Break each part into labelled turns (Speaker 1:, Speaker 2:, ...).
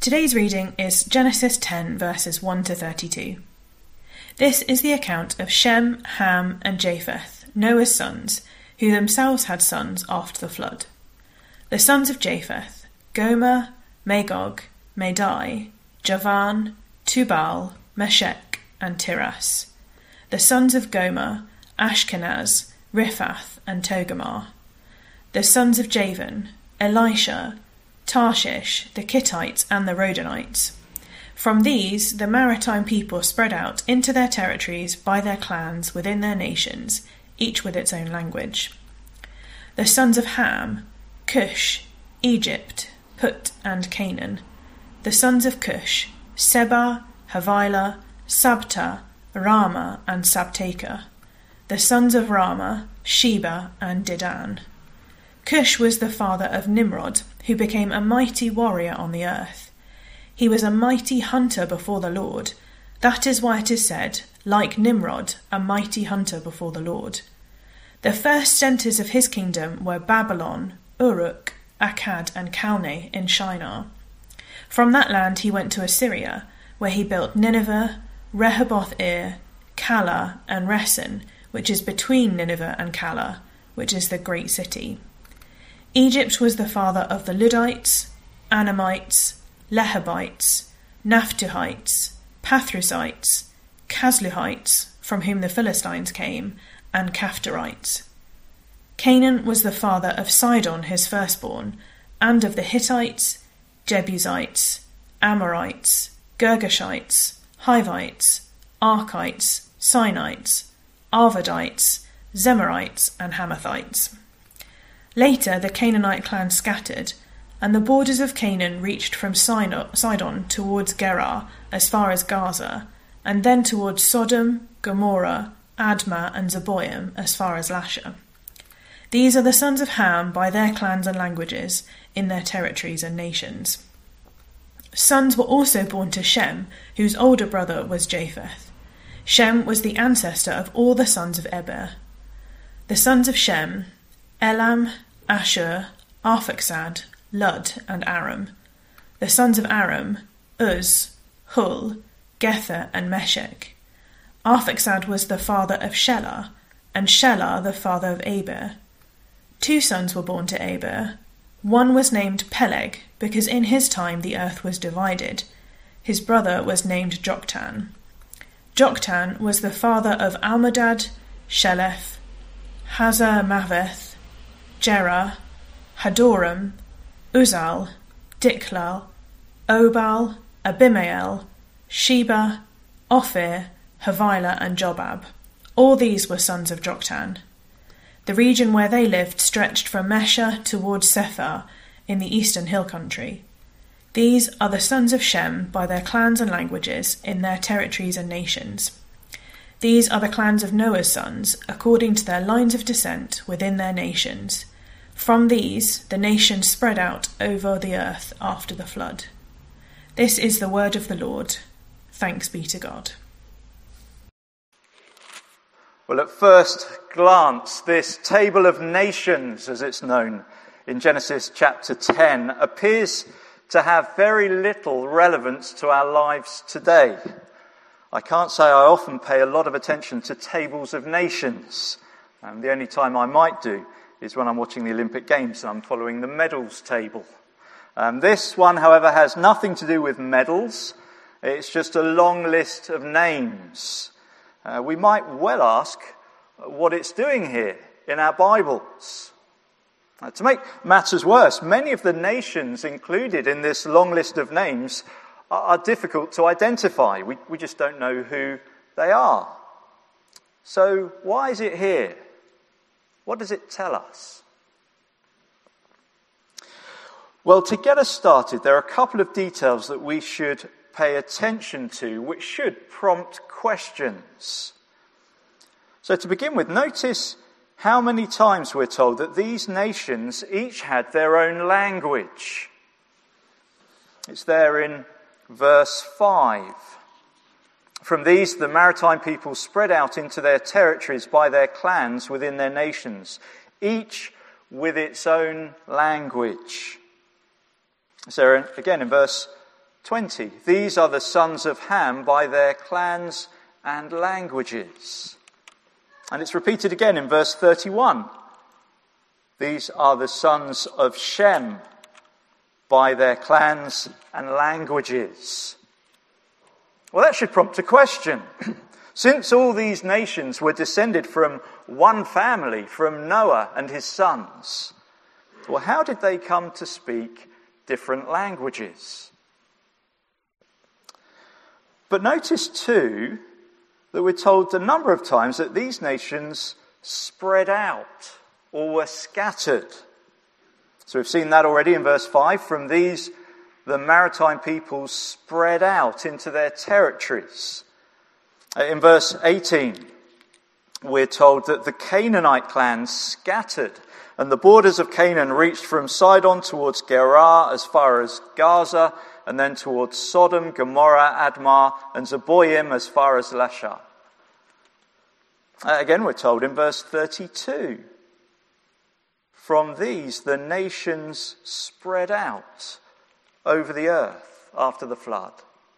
Speaker 1: Today's reading is Genesis 10 verses 1 to 32. This is the account of Shem, Ham and Japheth, Noah's sons, who themselves had sons after the flood. The sons of Japheth: Gomer, Magog, Madai, Javan, Tubal, Meshech and Tiras. The sons of Gomer: Ashkenaz, Riphath and Togarmah. The sons of Javan: Elisha, Tarshish, the Kittites and the Rodanites. From these the maritime people spread out into their territories by their clans within their nations, each with its own language. The sons of Ham: Cush, Egypt, Put and Canaan. The sons of Cush: Seba, Havilah, Sabta, Rama and Sabteka. The sons of Rama: Sheba and Dedan. Cush was the father of Nimrod, who became a mighty warrior on the earth. He was a mighty hunter before the Lord. That is why it is said, like Nimrod, a mighty hunter before the Lord. The first centres of his kingdom were Babylon, Uruk, Akkad and Calneh in Shinar. From that land he went to Assyria, where he built Nineveh, Rehoboth-ir, Calah and Resen, which is between Nineveh and Calah, which is the great city. Egypt was the father of the Ludites, Anamites, Lehabites, Naphtuhites, Pathrusites, Casluhites, from whom the Philistines came, and Caphtorites. Canaan was the father of Sidon his firstborn, and of the Hittites, Jebusites, Amorites, Girgashites, Hivites, Archites, Sinites, Arvadites, Zemarites and Hamathites. Later the Canaanite clan scattered, and the borders of Canaan reached from Sidon towards Gerar as far as Gaza, and then towards Sodom, Gomorrah, Admah and Zeboim as far as Lasha. These are the sons of Ham by their clans and languages, in their territories and nations. Sons were also born to Shem, whose older brother was Japheth. Shem was the ancestor of all the sons of Eber. The sons of Shem: Elam, Ashur, Arphaxad, Lud and Aram. The sons of Aram: Uz, Hul, Gether and Meshech. Arphaxad was the father of Shelah, and Shelah the father of Eber. 2 sons were born to Eber. One was named Peleg, because in his time the earth was divided. His brother was named Joktan. Joktan was the father of Almodad, Sheleph, Hazarmaveth, Jerah, Hadoram, Uzal, Dichlal, Obal, Abimael, Sheba, Ophir, Havilah and Jobab. All these were sons of Joktan. The region where they lived stretched from Mesha towards Sephar in the eastern hill country. These are the sons of Shem by their clans and languages, in their territories and nations. These are the clans of Noah's sons, according to their lines of descent within their nations. From these the nations spread out over the earth after the flood. This is the word of the Lord. Thanks be to God.
Speaker 2: Well, at first glance, this table of nations, as it's known in Genesis chapter 10, appears to have very little relevance to our lives today. I can't say I often pay a lot of attention to tables of nations. The only time I might do is when I'm watching the Olympic Games and I'm following the medals table. This one, however, has nothing to do with medals. It's just a long list of names. We might well ask what it's doing here in our Bibles. To make matters worse, many of the nations included in this long list of names are difficult to identify. We just don't know who they are. So why is it here? What does it tell us? Well, to get us started, there are a couple of details that we should pay attention to, which should prompt questions. So to begin with, notice how many times we're told that these nations each had their own language. It's there in verse 5. From these, the maritime people spread out into their territories by their clans within their nations, each with its own language. So again in verse 20. These are the sons of Ham by their clans and languages. And it's repeated again in verse 31. These are the sons of Shem by their clans and languages. Well, that should prompt a question. Since all these nations were descended from one family, from Noah and his sons, well, how did they come to speak different languages? But notice too that we're told a number of times that these nations spread out or were scattered. So we've seen that already in verse 5. From these, the maritime peoples spread out into their territories. In verse 18, we're told that the Canaanite clans scattered, and the borders of Canaan reached from Sidon towards Gerar as far as Gaza, and then towards Sodom, Gomorrah, Admah, and Zeboim as far as Lasha. Again, we're told in verse 32, from these the nations spread out over the earth after the flood.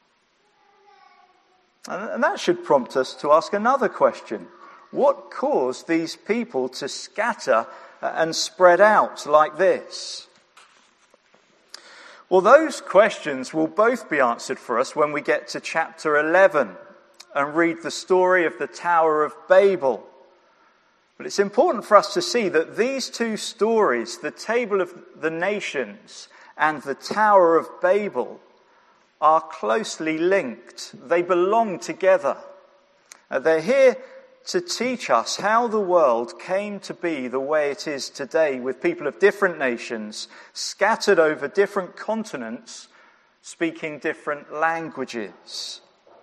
Speaker 2: And that should prompt us to ask another question. What caused these people to scatter and spread out like this? Well, those questions will both be answered for us when we get to chapter 11 and read the story of the Tower of Babel. But it's important for us to see that these two stories, the Table of the Nations and the Tower of Babel, are closely linked. They belong together. They're here to teach us how the world came to be the way it is today, with people of different nations scattered over different continents, speaking different languages.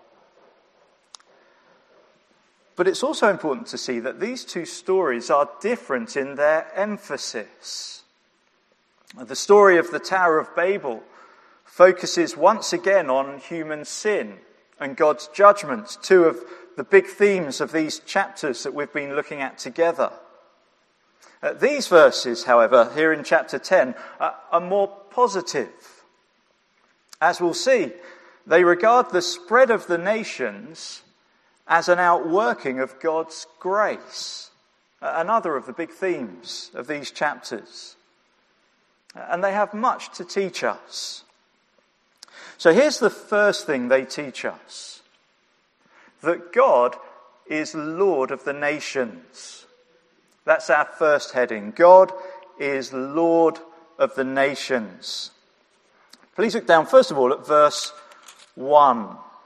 Speaker 2: But it's also important to see that these two stories are different in their emphasis. The story of the Tower of Babel focuses once again on human sin and God's judgment, two of the big themes of these chapters that we've been looking at together. These verses, however, here in chapter 10, are more positive. As we'll see, they regard the spread of the nations as an outworking of God's grace, another of the big themes of these chapters. And they have much to teach us. So here's the first thing they teach us: that God is Lord of the nations. That's our first heading. God is Lord of the nations. Please look down first of all at verse 1.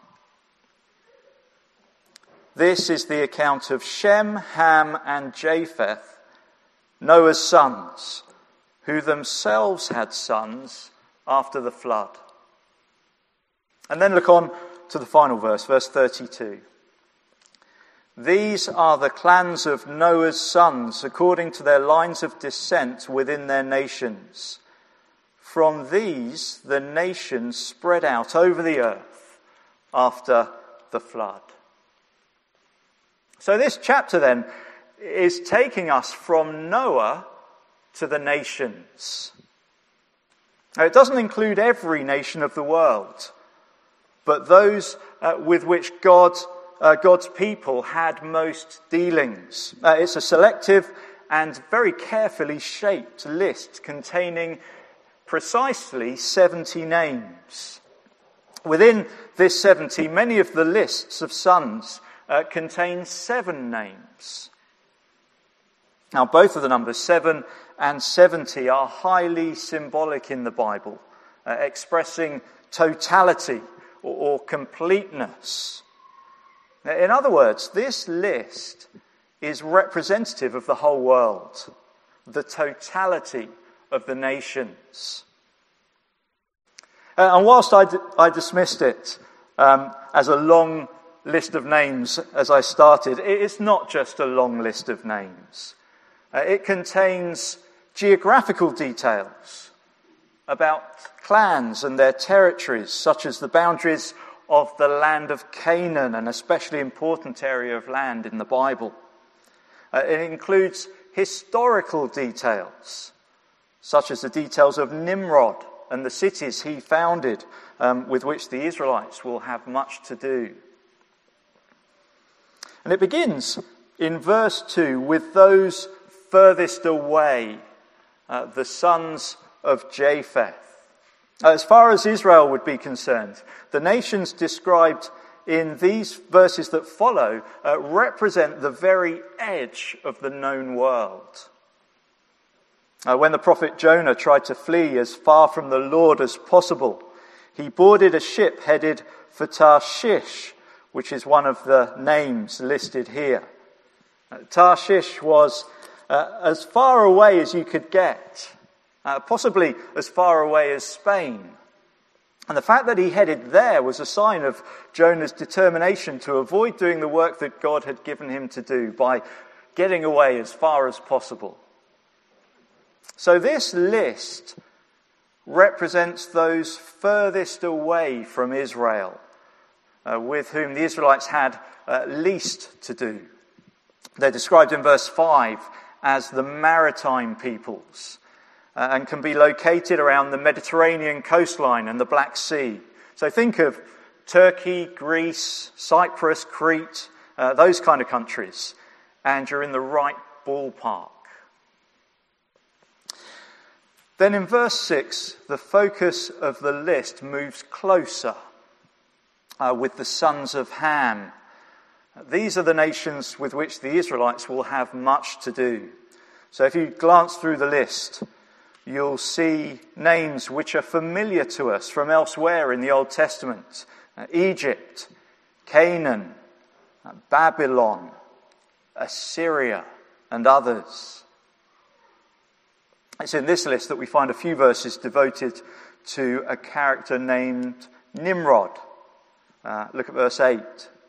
Speaker 2: This is the account of Shem, Ham, and Japheth, Noah's sons, who themselves had sons after the flood. And then look on to the final verse, verse 32. These are the clans of Noah's sons, according to their lines of descent within their nations. From these, the nations spread out over the earth after the flood. So this chapter then is taking us from Noah to the nations. Now, it doesn't include every nation of the world, but those with which God's people had most dealings. It's a selective and very carefully shaped list containing precisely 70 names. Within this 70, many of the lists of sons contain 7 names. Now, both of the numbers 7 and 70 are highly symbolic in the Bible, expressing totality or completeness. In other words, this list is representative of the whole world, the totality of the nations. And whilst I dismissed it as a long list of names as I started, it's not just a long list of names. It contains geographical details about clans and their territories, such as the boundaries of the land of Canaan, an especially important area of land in the Bible. It includes historical details, such as the details of Nimrod and the cities he founded, with which the Israelites will have much to do. And it begins in verse 2 with those furthest away, the sons of Japheth. As far as Israel would be concerned, the nations described in these verses that follow represent the very edge of the known world. When the prophet Jonah tried to flee as far from the Lord as possible, he boarded a ship headed for Tarshish, which is one of the names listed here. Tarshish was as far away as you could get, possibly as far away as Spain. And the fact that he headed there was a sign of Jonah's determination to avoid doing the work that God had given him to do by getting away as far as possible. So this list represents those furthest away from Israel, with whom the Israelites had least to do. They're described in verse 5 as the maritime peoples, and can be located around the Mediterranean coastline and the Black Sea. So think of Turkey, Greece, Cyprus, Crete, those kind of countries, and you're in the right ballpark. Then in verse 6, the focus of the list moves closer with the sons of Ham. These are the nations with which the Israelites will have much to do. So if you glance through the list, you'll see names which are familiar to us from elsewhere in the Old Testament. Egypt, Canaan, Babylon, Assyria, and others. It's in this list that we find a few verses devoted to a character named Nimrod. Look at verse 8.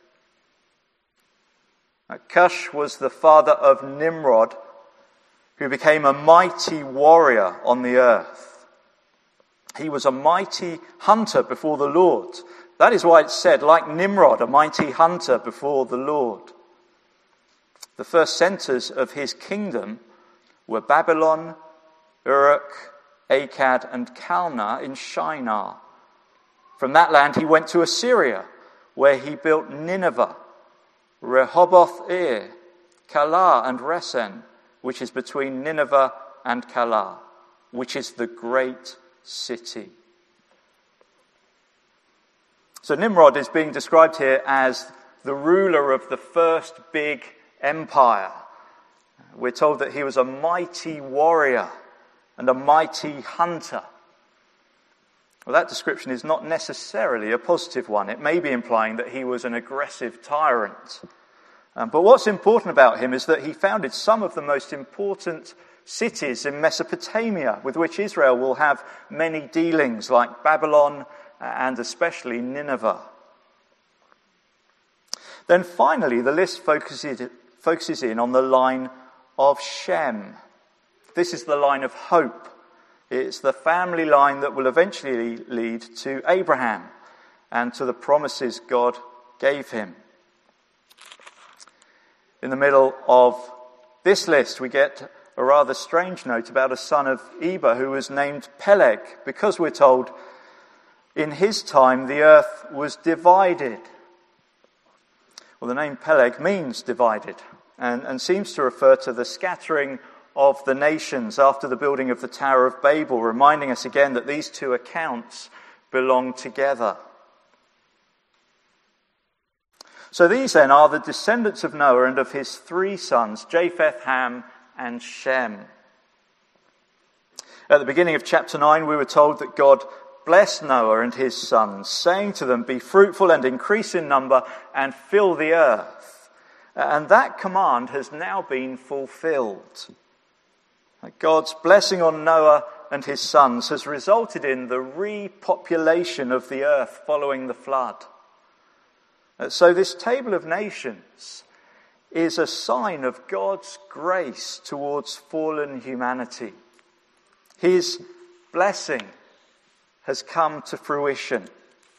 Speaker 2: Cush was the father of Nimrod, who became a mighty warrior on the earth. He was a mighty hunter before the Lord. That is why it's said, like Nimrod, a mighty hunter before the Lord. The first centers of his kingdom were Babylon, Uruk, Akkad, and Calneh in Shinar. From that land he went to Assyria, where he built Nineveh, Rehoboth-ir, Calah, and Resen, which is between Nineveh and Calah, which is the great city. So Nimrod is being described here as the ruler of the first big empire. We're told that he was a mighty warrior and a mighty hunter. Well, that description is not necessarily a positive one. It may be implying that he was an aggressive tyrant. But what's important about him is that he founded some of the most important cities in Mesopotamia, with which Israel will have many dealings, like Babylon and especially Nineveh. Then finally, the list focuses in on the line of Shem. This is the line of hope. It's the family line that will eventually lead to Abraham and to the promises God gave him. In the middle of this list, we get a rather strange note about a son of Eber who was named Peleg, because we're told in his time the earth was divided. Well, the name Peleg means divided and seems to refer to the scattering of the nations after the building of the Tower of Babel, reminding us again that these two accounts belong together. So these then are the descendants of Noah and of his three sons, Japheth, Ham, and Shem. At the beginning of chapter 9, we were told that God blessed Noah and his sons, saying to them, "Be fruitful and increase in number and fill the earth." And that command has now been fulfilled. God's blessing on Noah and his sons has resulted in the repopulation of the earth following the flood. So this table of nations is a sign of God's grace towards fallen humanity. His blessing has come to fruition.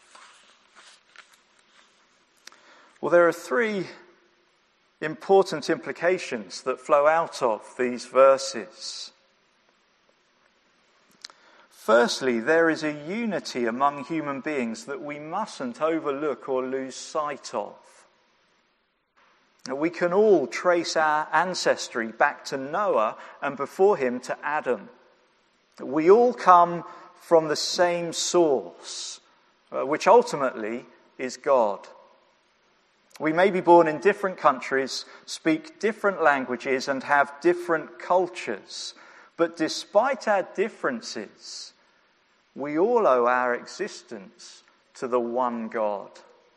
Speaker 2: Well, there are three important implications that flow out of these verses. Firstly, there is a unity among human beings that we mustn't overlook or lose sight of. We can all trace our ancestry back to Noah and before him to Adam. We all come from the same source, which ultimately is God. We may be born in different countries, speak different languages, and have different cultures, but despite our differences, we all owe our existence to the one God.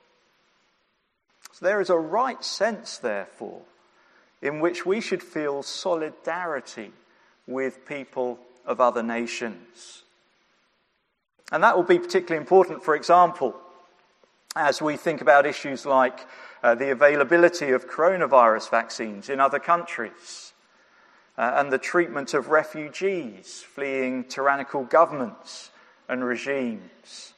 Speaker 2: So there is a right sense, therefore, in which we should feel solidarity with people of other nations. And that will be particularly important, for example, as we think about issues like the availability of coronavirus vaccines in other countries, and the treatment of refugees fleeing tyrannical governments and regimes.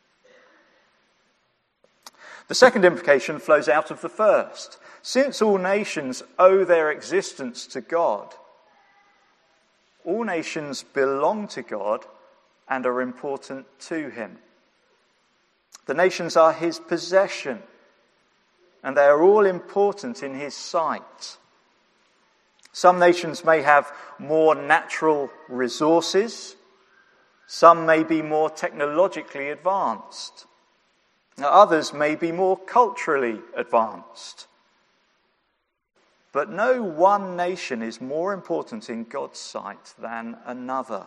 Speaker 2: The second implication flows out of the first. Since all nations owe their existence to God, all nations belong to God and are important to him. The nations are his possession, and they are all important in his sight. Some nations may have more natural resources. Some may be more technologically advanced. Others may be more culturally advanced. But no one nation is more important in God's sight than another.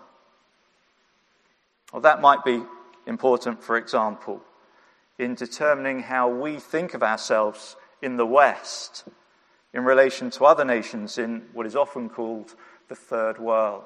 Speaker 2: Well, that might be important, for example, in determining how we think of ourselves in the West in relation to other nations in what is often called the Third World.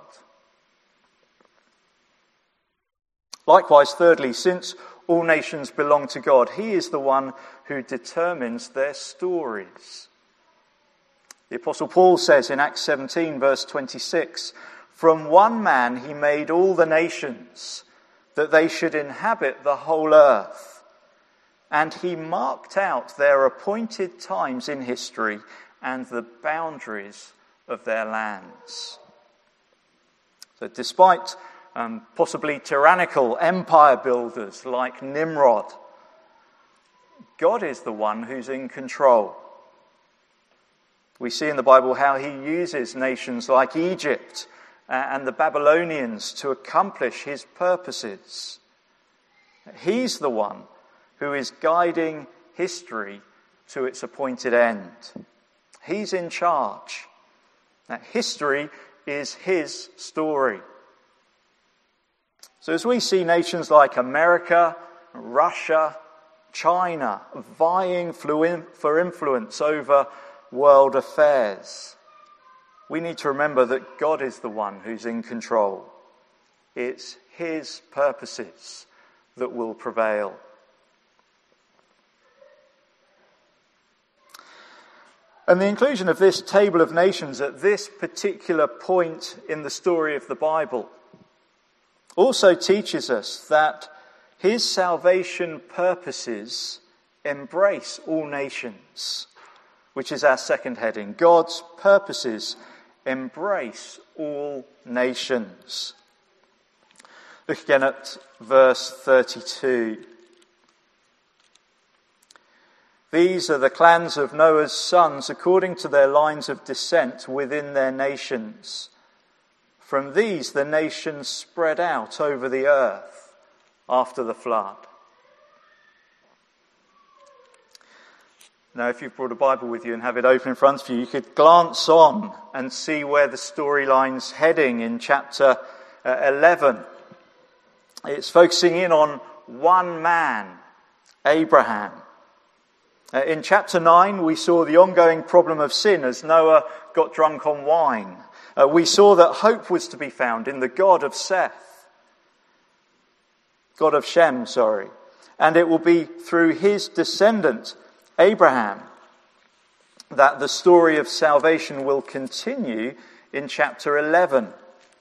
Speaker 2: Likewise, thirdly, since all nations belong to God, he is the one who determines their stories. The Apostle Paul says in Acts 17, verse 26, "From one man he made all the nations, that they should inhabit the whole earth. And he marked out their appointed times in history and the boundaries of their lands." So despite possibly tyrannical empire builders like Nimrod, God is the one who's in control. We see in the Bible how he uses nations like Egypt and the Babylonians to accomplish his purposes. He's the one who is guiding history to its appointed end. He's in charge. Now, history is his story. So as we see nations like America, Russia, China vying for influence over world affairs, we need to remember that God is the one who's in control. It's his purposes that will prevail. And the inclusion of this table of nations at this particular point in the story of the Bible also teaches us that his salvation purposes embrace all nations, which is our second heading. God's purposes embrace all nations. Look again at verse 32. "These are the clans of Noah's sons according to their lines of descent within their nations. From these the nations spread out over the earth after the flood." Now, if you've brought a Bible with you and have it open in front of you, you could glance on and see where the storyline's heading in chapter 11. It's focusing in on one man, Abraham. In chapter 9, we saw the ongoing problem of sin as Noah got drunk on wine. We saw that hope was to be found in the God of Shem, and it will be through his descendant, Abraham, that the story of salvation will continue in chapter 11.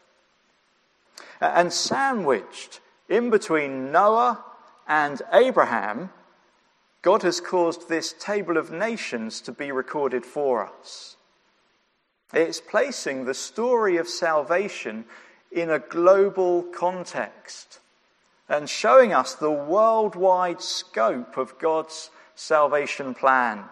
Speaker 2: And sandwiched in between Noah and Abraham, God has caused this table of nations to be recorded for us. It's placing the story of salvation in a global context and showing us the worldwide scope of God's salvation plan.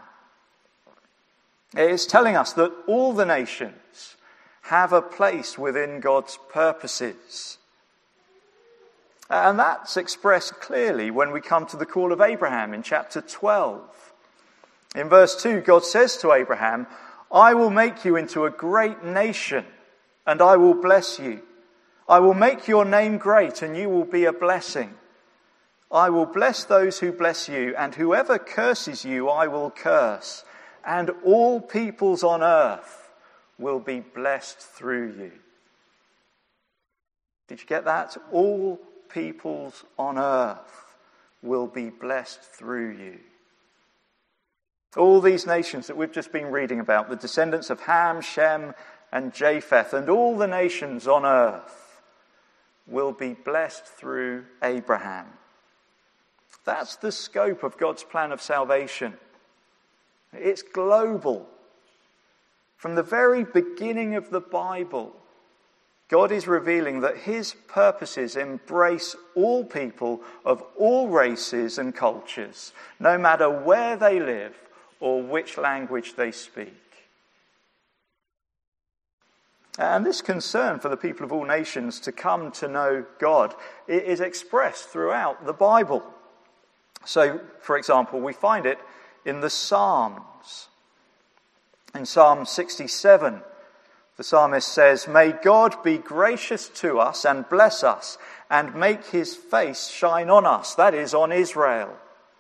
Speaker 2: It's telling us that all the nations have a place within God's purposes. And that's expressed clearly when we come to the call of Abraham in chapter 12. In verse 2, God says to Abraham, "I will make you into a great nation, and I will bless you. I will make your name great, and you will be a blessing. I will bless those who bless you, and whoever curses you I will curse. And all peoples on earth will be blessed through you." Did you get that? All peoples on earth will be blessed through you. All these nations that we've just been reading about, the descendants of Ham, Shem, and Japheth, and all the nations on earth will be blessed through Abraham. That's the scope of God's plan of salvation. It's global. From the very beginning of the Bible, God is revealing that his purposes embrace all people of all races and cultures, no matter where they live or which language they speak. And this concern for the people of all nations to come to know God is expressed throughout the Bible. So, for example, we find it in the Psalms. In Psalm 67, the psalmist says, "May God be gracious to us and bless us and make his face shine on us," that is, on Israel,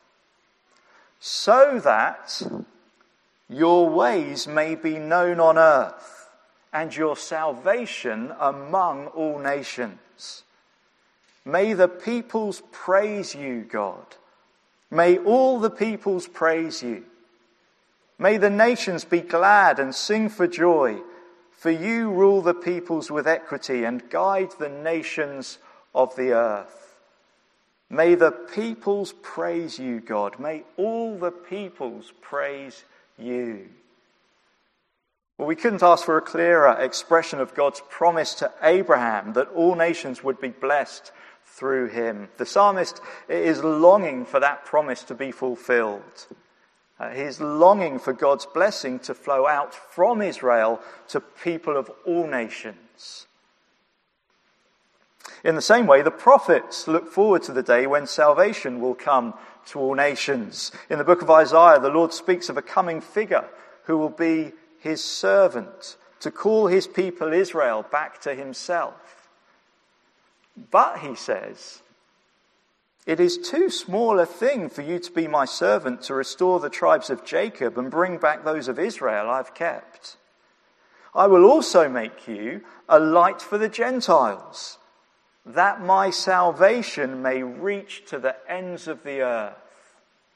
Speaker 2: "so that your ways may be known on earth and your salvation among all nations. May the peoples praise you, God. May all the peoples praise you. May the nations be glad and sing for joy, for you rule the peoples with equity and guide the nations of the earth. May the peoples praise you, God. May all the peoples praise you." Well, we couldn't ask for a clearer expression of God's promise to Abraham that all nations would be blessed through him. The psalmist is longing for that promise to be fulfilled. He's longing for God's blessing to flow out from Israel to people of all nations. In the same way, the prophets look forward to the day when salvation will come to all nations. In the book of Isaiah, the Lord speaks of a coming figure who will be his servant to call his people Israel back to himself. But, he says, "It is too small a thing for you to be my servant to restore the tribes of Jacob and bring back those of Israel I've kept. I will also make you a light for the Gentiles, that my salvation may reach to the ends of the earth."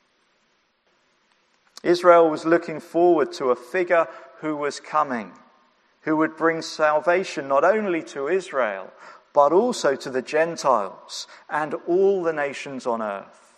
Speaker 2: Israel was looking forward to a figure who was coming, who would bring salvation not only to Israel, but also to the Gentiles and all the nations on earth.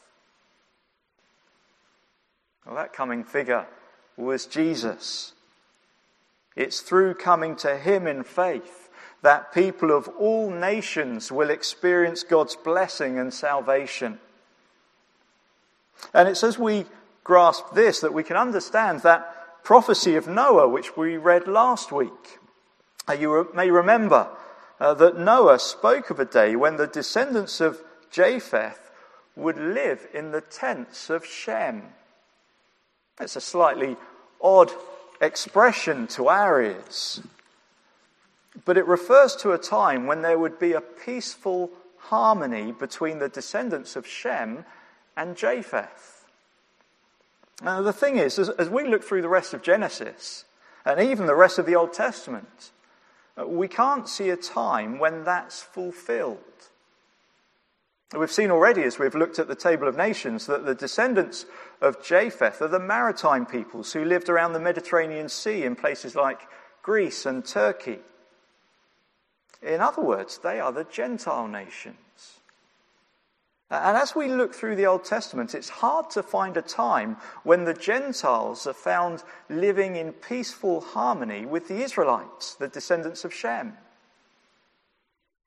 Speaker 2: Well, that coming figure was Jesus. It's through coming to him in faith that people of all nations will experience God's blessing and salvation. And it's as we grasp this that we can understand that prophecy of Noah, which we read last week. You may remember that Noah spoke of a day when the descendants of Japheth would live in the tents of Shem. It's a slightly odd expression to our ears, but it refers to a time when there would be a peaceful harmony between the descendants of Shem and Japheth. Now, the thing is, as we look through the rest of Genesis, and even the rest of the Old Testament, we can't see a time when that's fulfilled. We've seen already, as we've looked at the Table of Nations, that the descendants of Japheth are the maritime peoples who lived around the Mediterranean Sea in places like Greece and Turkey. In other words, they are the Gentile nations. And as we look through the Old Testament, it's hard to find a time when the Gentiles are found living in peaceful harmony with the Israelites, the descendants of Shem.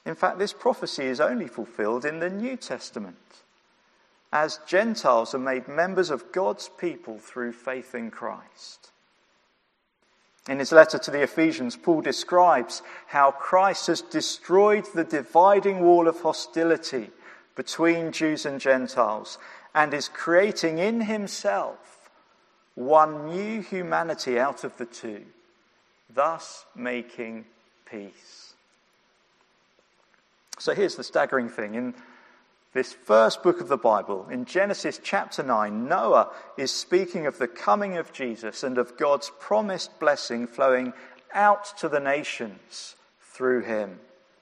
Speaker 2: In fact, this prophecy is only fulfilled in the New Testament, as Gentiles are made members of God's people through faith in Christ. In his letter to the Ephesians, Paul describes how Christ has destroyed the dividing wall of hostility between Jews and Gentiles and is creating in himself one new humanity out of the two, thus making peace. So here's the staggering thing. In this first book of the Bible, in Genesis chapter 9, Noah is speaking of the coming of Jesus and of God's promised blessing flowing out to the nations through him.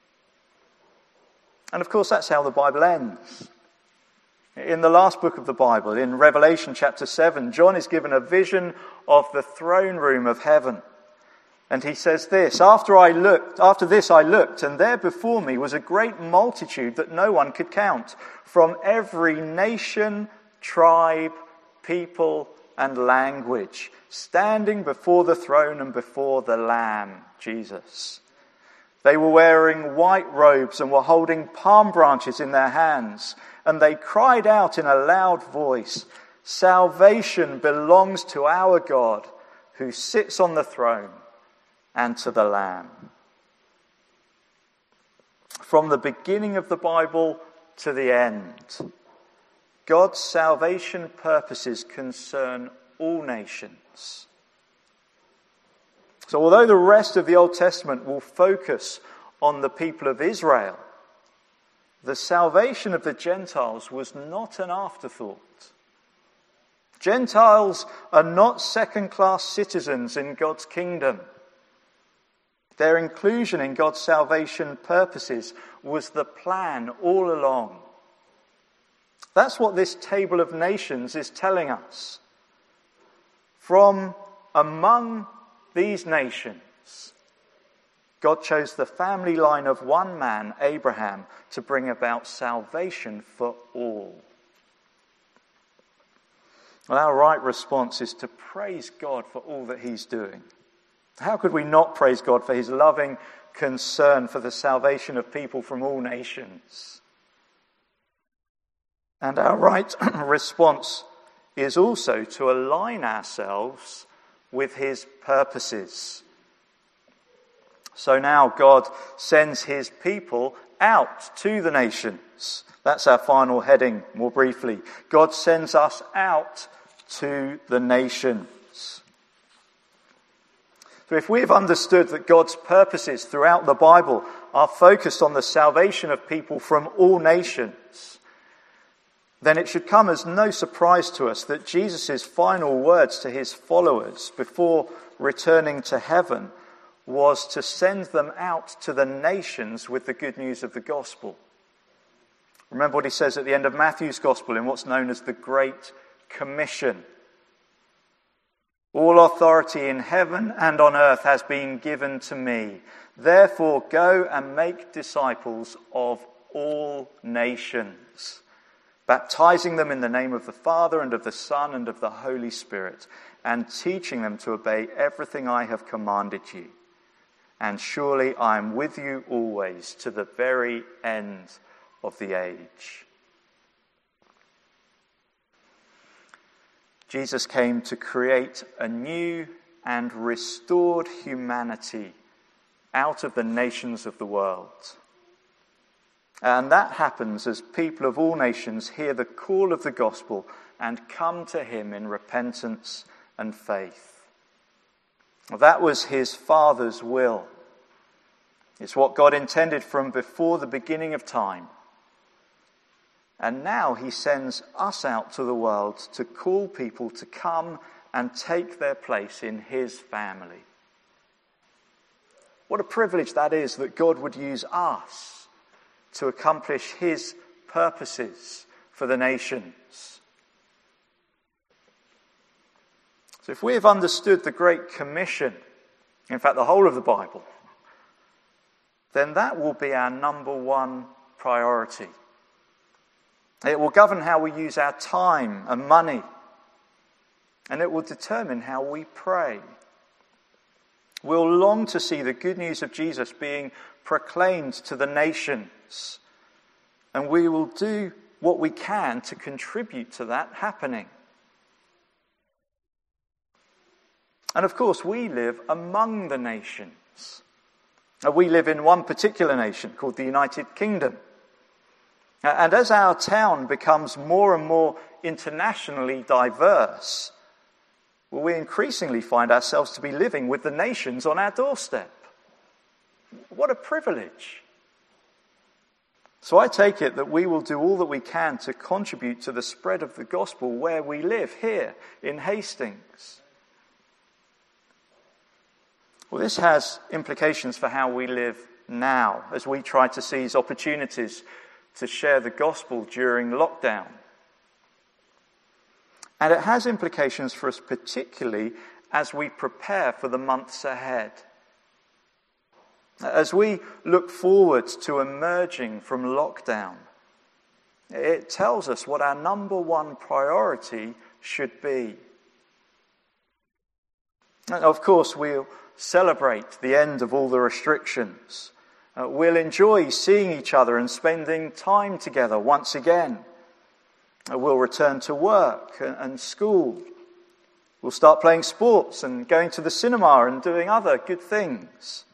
Speaker 2: And of course, that's how the Bible ends. In the last book of the Bible, in Revelation chapter 7, John is given a vision of the throne room of heaven. And he says this, After this I looked, and there before me was a great multitude that no one could count, from every nation, tribe, people, and language, standing before the throne and before the Lamb, Jesus. They were wearing white robes and were holding palm branches in their hands, and they cried out in a loud voice, Salvation belongs to our God, who sits on the throne, and to the Lamb. From the beginning of the Bible to the end, God's salvation purposes concern all nations. So although the rest of the Old Testament will focus on the people of Israel, the salvation of the Gentiles was not an afterthought. Gentiles are not second-class citizens in God's kingdom. Their inclusion in God's salvation purposes was the plan all along. That's what this table of nations is telling us. From among these nations, God chose the family line of one man, Abraham, to bring about salvation for all. Well, our right response is to praise God for all that he's doing. How could we not praise God for his loving concern for the salvation of people from all nations? And our right response is also to align ourselves with his purposes. So now God sends his people out to the nations. That's our final heading, more briefly. God sends us out to the nations. So if we've understood that God's purposes throughout the Bible are focused on the salvation of people from all nations, then it should come as no surprise to us that Jesus' final words to his followers before returning to heaven was to send them out to the nations with the good news of the gospel. Remember what he says at the end of Matthew's gospel in what's known as the Great Commission. All authority in heaven and on earth has been given to me. Therefore go and make disciples of all nations, baptizing them in the name of the Father and of the Son and of the Holy Spirit, and teaching them to obey everything I have commanded you. And surely I am with you always to the very end of the age. Jesus came to create a new and restored humanity out of the nations of the world. And that happens as people of all nations hear the call of the gospel and come to him in repentance and faith. That was his Father's will. It's what God intended from before the beginning of time. And now he sends us out to the world to call people to come and take their place in his family. What a privilege that is, that God would use us to accomplish his purposes for the nations. So if we have understood the Great Commission, in fact the whole of the Bible, then that will be our number one priority. It will govern how we use our time and money, and it will determine how we pray. We'll long to see the good news of Jesus being proclaimed to the nations. And we will do what we can to contribute to that happening. And of course, we live among the nations. We live in one particular nation called the United Kingdom. And as our town becomes more and more internationally diverse, we increasingly find ourselves to be living with the nations on our doorstep. What a privilege. So I take it that we will do all that we can to contribute to the spread of the gospel where we live, here in Hastings. Well, this has implications for how we live now as we try to seize opportunities to share the gospel during lockdown. And it has implications for us particularly as we prepare for the months ahead. As we look forward to emerging from lockdown, it tells us what our number one priority should be. And of course, we'll celebrate the end of all the restrictions. We'll enjoy seeing each other and spending time together once again. We'll return to work and school. We'll start playing sports and going to the cinema and doing other good things.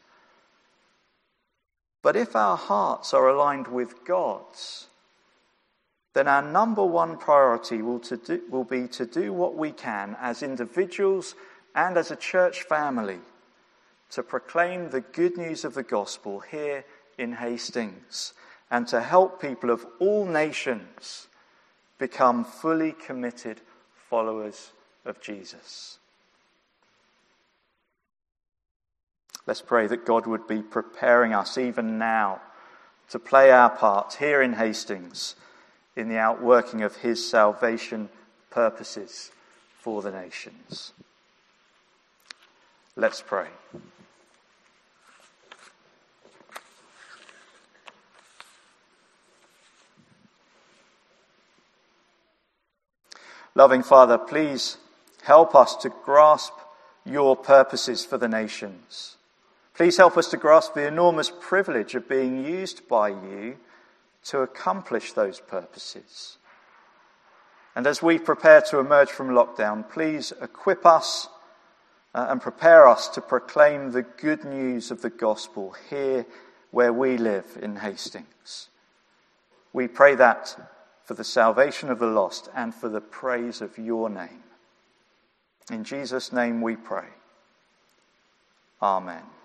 Speaker 2: But if our hearts are aligned with God's, then our number one priority will be to do what we can as individuals and as a church family to proclaim the good news of the gospel here in Hastings and to help people of all nations become fully committed followers of Jesus. Let's pray that God would be preparing us even now to play our part here in Hastings in the outworking of his salvation purposes for the nations. Let's pray. Loving Father, please help us to grasp your purposes for the nations. Please help us to grasp the enormous privilege of being used by you to accomplish those purposes. And as we prepare to emerge from lockdown, please equip us and prepare us to proclaim the good news of the gospel here where we live in Hastings. We pray that for the salvation of the lost and for the praise of your name. In Jesus' name we pray. Amen.